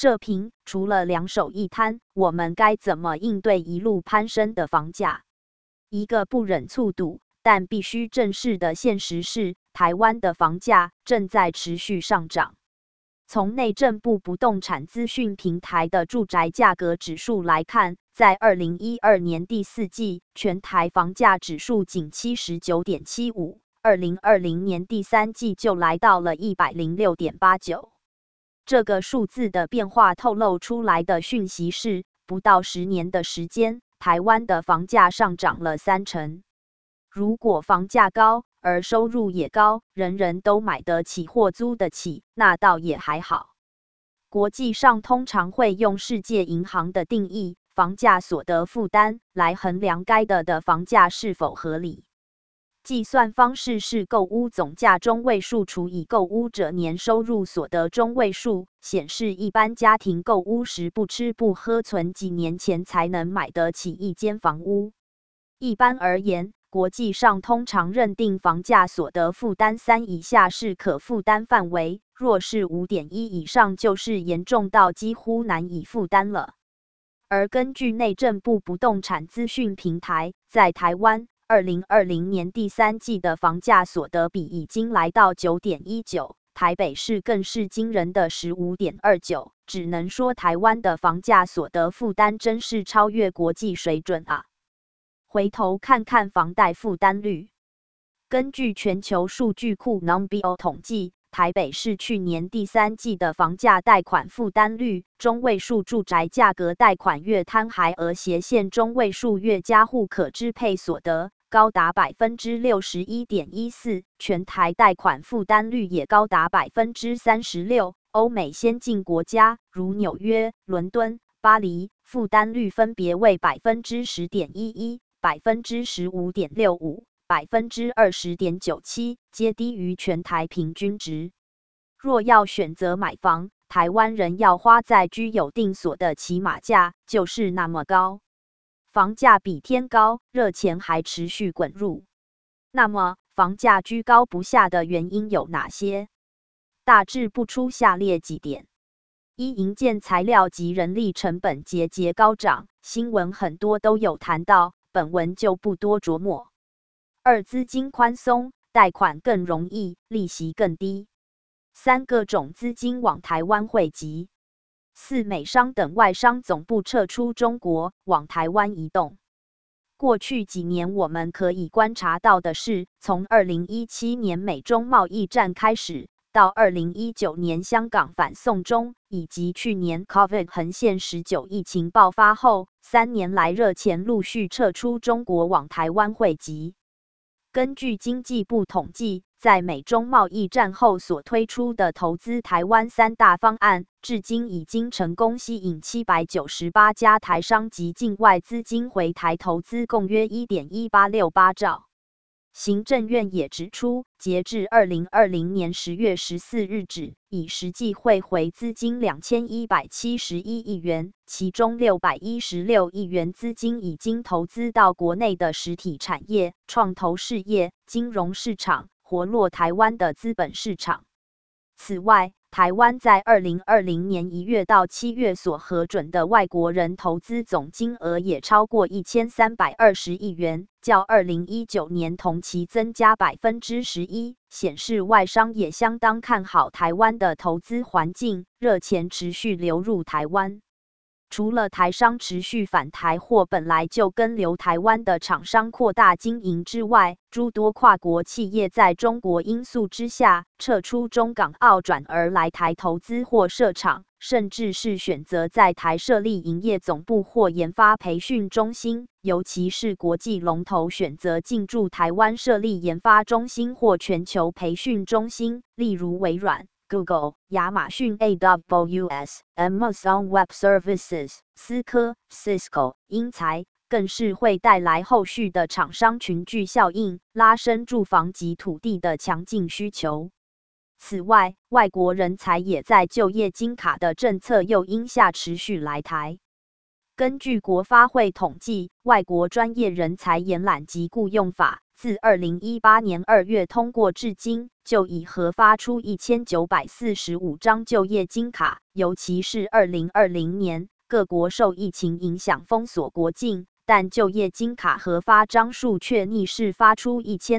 社评：除了两手一摊，我们该怎么应对一路攀升的房价？一个不忍促赌，但必须正视的现实是，台湾的房价正在持续上涨。从内政部不动产资讯平台的住宅价格指数来看，在2012年第四季，全台房价指数仅79.75，2020年第三季就来到了106.89。这个数字的变化透露出来的讯息是，不到10年的时间，台湾的房价上涨了3成。如果房价高，而收入也高，人人都买得起或租得起，那倒也还好。国际上通常会用世界银行的定义，房价所得负担，来衡量该的房价是否合理。计算方式是购屋总价中位数除以购屋者年收入所得中位数，显示一般家庭购屋时不吃不喝存几年钱才能买得起一间房屋。一般而言，国际上通常认定房价所得负担3以下是可负担范围，若是5.1以上就是严重到几乎难以负担了。而根据内政部不动产资讯平台，在台湾2020年第三季的房价所得比已经来到 9.19， 台北市更是惊人的 15.29， 只能说台湾的房价所得负担真是超越国际水准啊。回头看看房贷负担率，根据全球数据库 Numbeo 统计，台北市去年第三季的房价贷款负担率，中位数住宅价格贷款月摊还额斜线中位数月家户可支配所得高达 61.14%， 全台贷款负担率也高达 36%， 欧美先进国家如纽约、伦敦、巴黎，负担率分别为 10.11%、15.65%、20.97%， 皆低于全台平均值。若要选择买房，台湾人要花在居有定所的起码价就是那么高。房价比天高，热钱还持续滚入。那么，房价居高不下的原因有哪些？大致不出下列几点：一、营建材料及人力成本节节高涨，新闻很多都有谈到，本文就不多琢磨。二、资金宽松，贷款更容易，利息更低。三、各种资金往台湾汇集。四、美商等外商总部撤出中国，往台湾移动。过去几年我们可以观察到的是，从2017年美中贸易战开始，到2019年香港反送中，以及去年 COVID 横线19疫情爆发后，3年来热钱陆续撤出中国往台湾汇集。根据经济部统计，在美中贸易战后所推出的投资台湾3大方案，至今已经成功吸引798家台商及境外资金回台投资，共约 1.1868 兆。行政院也指出，截至2020年10月14日止，已实际汇回资金2171亿元，其中616亿元资金已经投资到国内的实体产业、创投事业、金融市场，活络台湾的资本市场。此外，台湾在2020年1月到7月所核准的外国人投资总金额也超过1320亿元，较2019年同期增加 11%， 显示外商也相当看好台湾的投资环境，热钱持续流入台湾。除了台商持续返台或本来就跟留台湾的厂商扩大经营之外，诸多跨国企业在中国因素之下撤出中港澳转而来台投资或设厂，甚至是选择在台设立营业总部或研发培训中心，尤其是国际龙头选择进驻台湾设立研发中心或全球培训中心，例如微软、Google、亚马逊 AWS、Amazon Web Services、思科、Cisco， 因才更是会带来后续的厂商群聚效应，拉升住房及土地的强劲需求。此外，外国人才也在就业金卡的政策诱因下持续来台。根据国发会统计，外国专业人才延揽及雇用法自2018年2月通过至今， 就已核发出1945张就业金卡，尤其是2020年，各国受疫情影响封锁国境，但就业金卡核发张数却逆势发出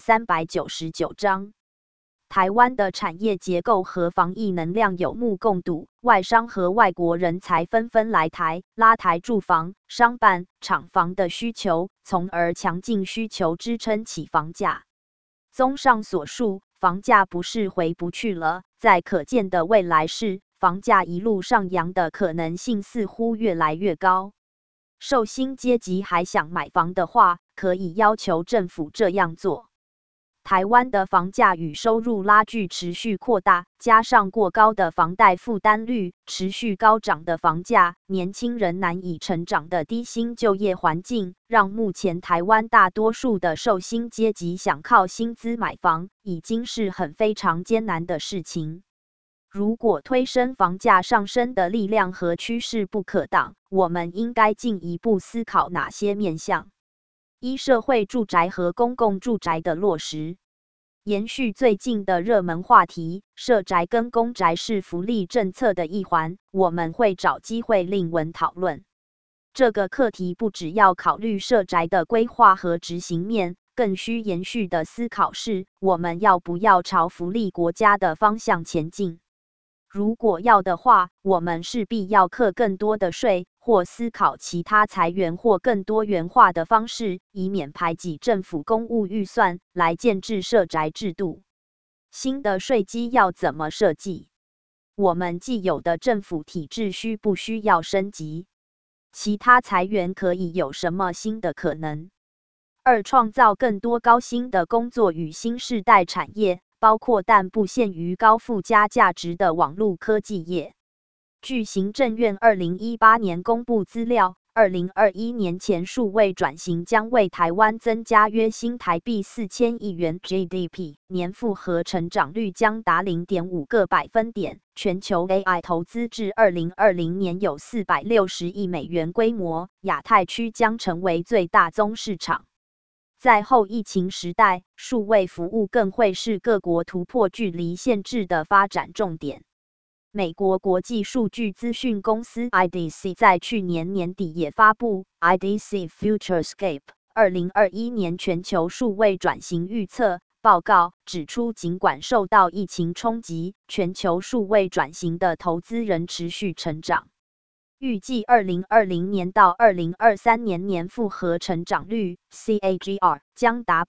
1399张。台湾的产业结构和防疫能量有目共睹，外商和外国人才纷纷来台，拉抬住房、商办、厂房的需求，从而强劲需求支撑起房价。综上所述，房价不是回不去了，在可见的未来是房价一路上扬的可能性似乎越来越高。受薪阶级还想买房的话，可以要求政府这样做。台湾的房价与收入拉锯持续扩大，加上过高的房贷负担率、持续高涨的房价、年轻人难以成长的低薪就业环境，让目前台湾大多数的受薪阶级想靠薪资买房，已经是非常艰难的事情。如果推升房价上升的力量和趋势不可挡，我们应该进一步思考哪些面向？一、社会住宅和公共住宅的落实。延续最近的热门话题，社宅跟公宅是福利政策的一环，我们会找机会另文讨论。这个课题不只要考虑社宅的规划和执行面，更需延续的思考是，我们要不要朝福利国家的方向前进？如果要的话，我们势必要课更多的税，或思考其他财源或更多元化的方式，以免排挤政府公务预算，来建制社宅制度。新的税基要怎么设计？我们既有的政府体制需不需要升级？其他财源可以有什么新的可能？二、创造更多高薪的工作与新世代产业，包括但不限于高附加价值的网络科技业。据行政院2018年公布资料，2021年前数位转型将为台湾增加约新台币4000亿元 GDP， 年复合成长率将达 0.5 个百分点。全球 AI 投资至2020年有460亿美元规模，亚太区将成为最大宗市场。在后疫情时代，数位服务更会是各国突破距离限制的发展重点。美国国际数据资讯公司 IDC 在去年年底也发布 IDC Futurescape 2021年全球数位转型预测报告，指出尽管受到疫情冲击，全球数位转型的投资仍持续成长。预计2020年到2023年年复合成长率 CAGR 将达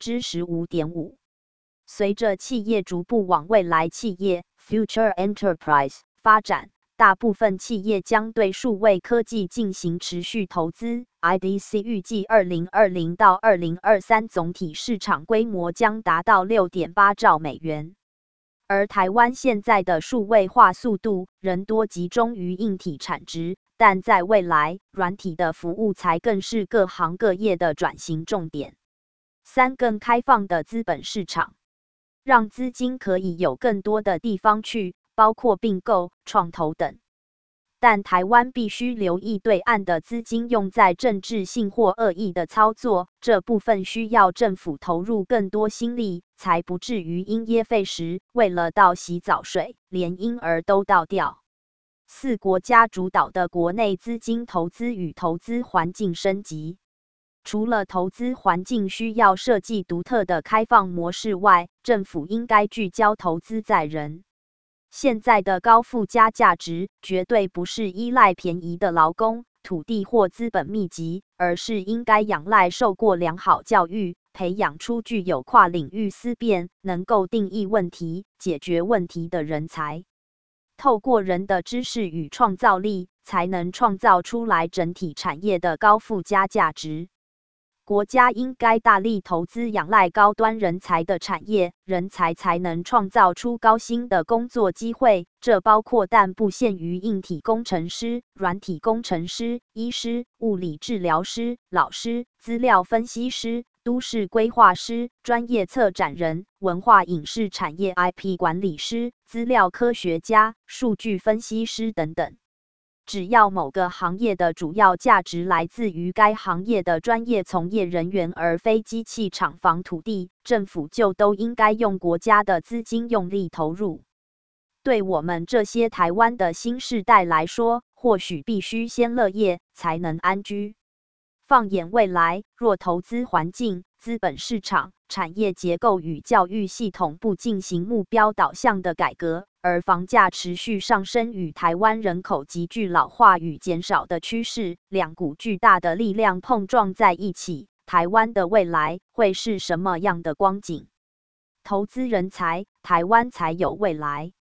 15.5%。随着企业逐步往未来企业 Future Enterprise 发展，大部分企业将对数位科技进行持续投资。IDC 预计2020到2023总体市场规模将达到 6.8 兆美元。而台湾现在的数位化速度仍多集中于硬体产值，但在未来，软体的服务才更是各行各业的转型重点。三、更开放的资本市场，让资金可以有更多的地方去，包括并购、创投等。但台湾必须留意对岸的资金用在政治性或恶意的操作，这部分需要政府投入更多心力，才不至于因噎废食，为了倒洗澡水，连婴儿都倒掉。四、国家主导的国内资金投资与投资环境升级。除了投资环境需要设计独特的开放模式外，政府应该聚焦投资在人。现在的高附加价值绝对不是依赖便宜的劳工、土地或资本密集，而是应该仰赖受过良好教育，培养出具有跨领域思辨、能够定义问题、解决问题的人才。透过人的知识与创造力，才能创造出来整体产业的高附加价值。国家应该大力投资仰赖高端人才的产业，人才才能创造出高薪的工作机会，这包括但不限于硬体工程师、软体工程师、医师、物理治疗师、老师、资料分析师、都市规划师、专业策展人、文化影视产业 IP 管理师、资料科学家、数据分析师等等。 只要某个行业的主要价值来自于该行业的专业从业人员，而非机器、厂房、土地，政府就都应该用国家的资金用力投入。对我们这些台湾的新世代来说，或许必须先乐业，才能安居。放眼未来，若投资环境、资本市场、产业结构与教育系统不进行目标导向的改革，而房价持续上升与台湾人口急剧老化与减少的趋势，两股巨大的力量碰撞在一起，台湾的未来会是什么样的光景？投资人才，台湾才有未来。